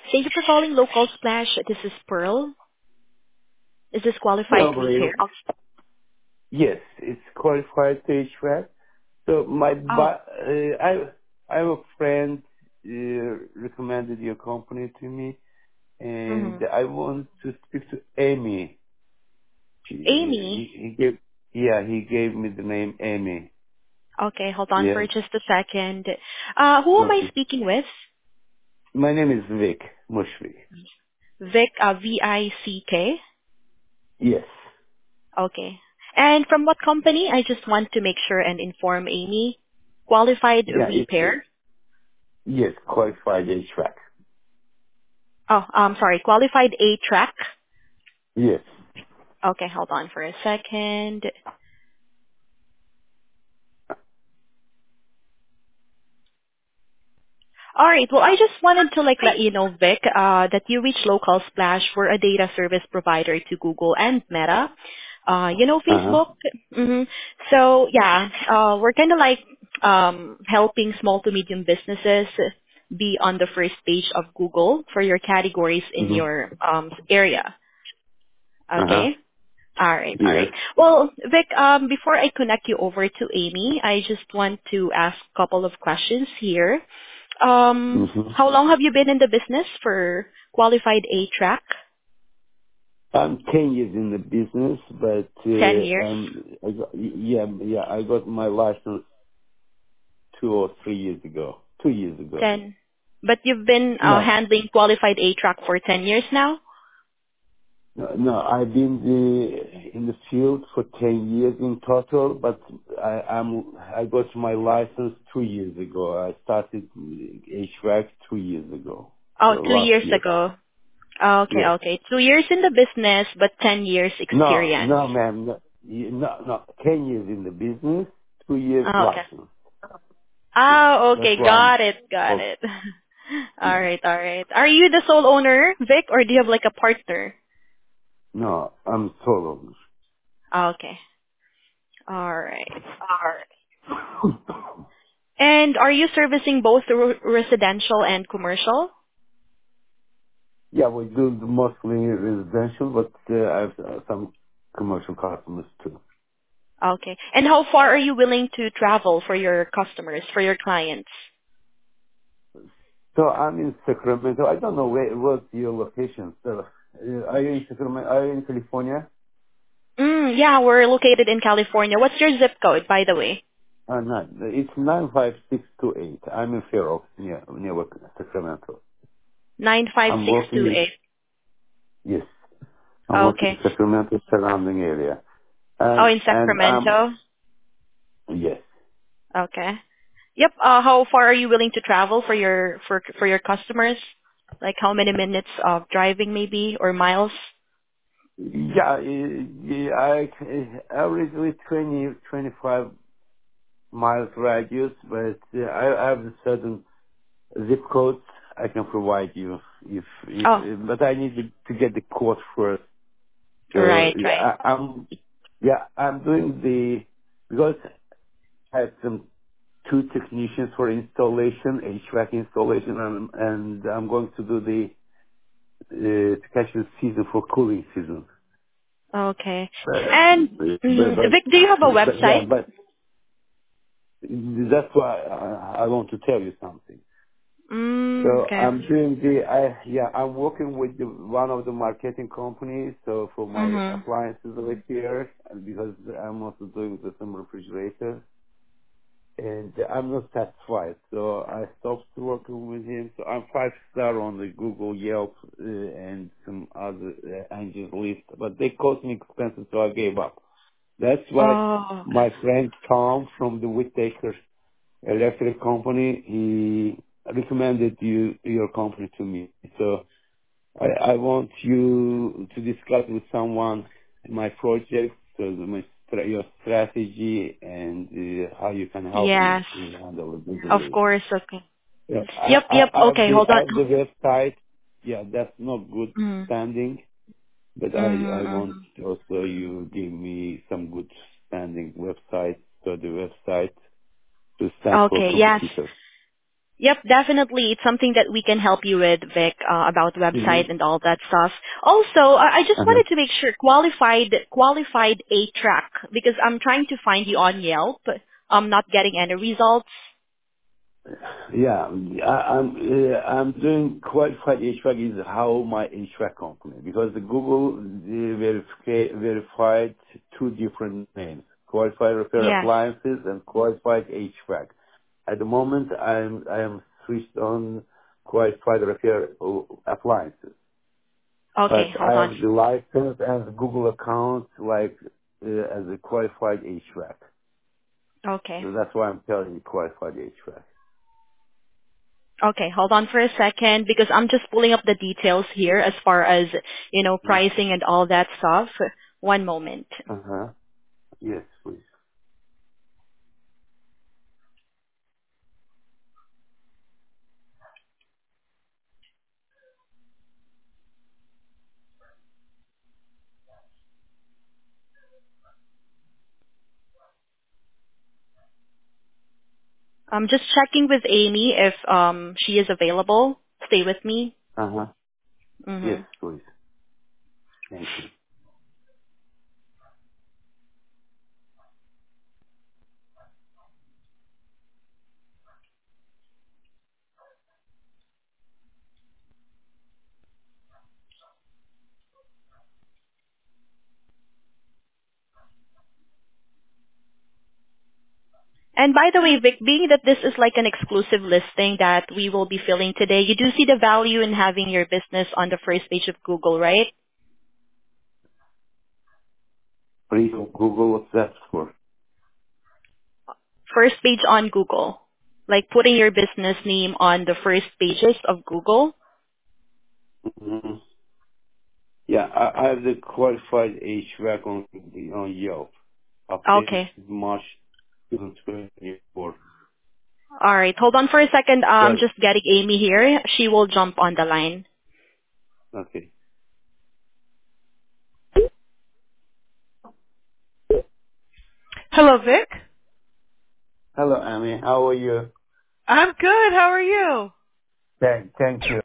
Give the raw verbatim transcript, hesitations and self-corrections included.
Thank you for calling Local Splash. This is Pearl. Is this qualified Hello, repair? Brave. Yes, it's qualified to H V A C. So my Oh. ba- uh, I I have a friend uh, recommended your company to me, and Mm-hmm. I want to speak to Amy. She, Amy. he, he gave yeah he gave me the name Amy. Okay, hold on Yeah. for just a second. Uh, who am I Okay. speaking with? My name is Vic Mushvi. Vic, uh, V I C K. Yes. Okay. And from what company? I just want to make sure and inform Amy. Qualified Yeah. It's repair. yes qualified H V A C. Oh, um, sorry, qualified A-Track. Yes. Okay, hold on for a second. All right. Well, I just wanted to like let you know, Vic, uh, that you reached Local Splash. We're a data service provider to Google and Meta. Uh, you know, Uh huh. Facebook. hmm So yeah, uh, we're kind of like um, helping small to medium businesses be on the first page of Google for your categories in Mhm. your um, area. Uh huh. Okay. All right, all Yes. right. Well, Vic, um, before I connect you over to Amy, I just want to ask a couple of questions here. Um, Mhm. how long have you been in the business for qualified A-Track? I'm ten years in the business, but Ten uh, years? um, I got, yeah, yeah, I got my license two or three years ago. Two years ago. Ten. But you've been uh, No, handling qualified A-Track for ten years now? no, no, I've been the, in the field for ten years in total, but I, I'm I got my license two years ago. I started H V A C two years ago. So Oh, two last years year. ago. Okay, Yes. okay. Two years in the business, but ten years No, experience. no, ma'am. No, you- no, no. Ten years in the business, two years Oh, okay. license. Yes, Oh, that's okay. why I'm. Got it, got Oh, it. All yeah. right, all right. Are you the sole owner, Vic, or do you have like a partner? No, I'm solo. Okay. All right. Alright. And are you servicing both re- residential and commercial? Yeah, we do mostly residential, but uh, I have uh, some commercial customers too. Okay. And how far are you willing to travel for your customers, for your clients? So I'm in Sacramento. I don't know where what's your location. So, uh, are you in Sacramento? Are you in California? Mm, yeah, we're located in California. What's your zip code, by the way? Uh, no, it's nine five six two eight. I'm in Fair Oaks, near near Sacramento. I'm working in nine five six two eight. yes. I'm working in Okay. Sacramento surrounding area, Oh, and in and um Sacramento? yes. Okay. Yep. Uh, how far are you willing to travel for your for for your customers? Like how many minutes of driving maybe or miles? Yeah, uh, yeah, I averagely twenty twenty-five miles radius, but uh, I I have a certain zip codes I can provide you if Oh, if, but I need to, to get the quote first. So right, yeah, right. I, I'm yeah I'm doing the because I have some two technicians for installation, H V A C installation, and and I'm going to do the uh, to catch the season for cooling season. Okay. But, And but, mm, Vic, do you have a but, but yeah, website? but that's why I, I want to tell you something. Mm, So okay. I'm doing the, I, yeah, I'm working with the, one of the marketing companies. So for my Mhm. appliances over here, and because I'm also doing the some refrigerator, and I'm not satisfied. So I stopped working with him. So I'm five star on the Google, Yelp, uh, and some other uh, angels list, but they cost me expensive, so I gave up. That's why Oh, okay. my friend Tom from the Whittaker Electric Company, he recommended you your company to me. So I, I want you to discuss with someone my project, so the- my stra- your strategy and uh, how you can help me Yes. to handle the Of business. course. Okay. Yeah, I, Yep. I, Yep. I have Okay. the Hold I on. have the website. Yeah, that's not good Mm. standing, but I I Mhm. want Mhm. also you give me some good standing website, so the website to stand for Okay. Yes. competitors. Yep, definitely. It's something that we can help you with, Vic, uh, about website and Mm-hmm. all that stuff. Also, I I just Uh-huh. wanted to make sure qualified qualified A track because I'm trying to find you on Yelp. I'm not getting any results. Yeah, I, I'm uh, I'm doing qualified H V A C is how my H V A C company because the Google uh, verifi- verified two different names: qualified repair Yeah. appliances and qualified H V A C. At the moment, I'm I am switched on qualified repair uh, appliances, but Okay, I hold on. have the license and the Google account like uh, as a qualified H V A C. Okay. So that's why I'm telling you qualified H V A C. Okay, hold on for a second because I'm just pulling up the details here as far as, you know, pricing and all that stuff. One moment. Uh huh. Yes, please. I'm just checking with Amy if um she is available. Stay with me. Uh huh. Mm-hmm. Yes, please. Thank you. And by the way, Vic, being that this is like an exclusive listing that we will be filling today, you do see the value in having your business on the first page of Google, right? Please Google what's that for. First page on Google. Like putting your business name on the first pages of Google. hmm Yeah, I, I have the qualified H V A C on, on Yelp. Updated Okay. March twenty twenty-four. All right. Hold on for a second. Um, But, just getting Amy here. She will jump on the line. okay. Hello, Vic. Hello, Amy. How are you? I'm good. How are you? Thank, thank you.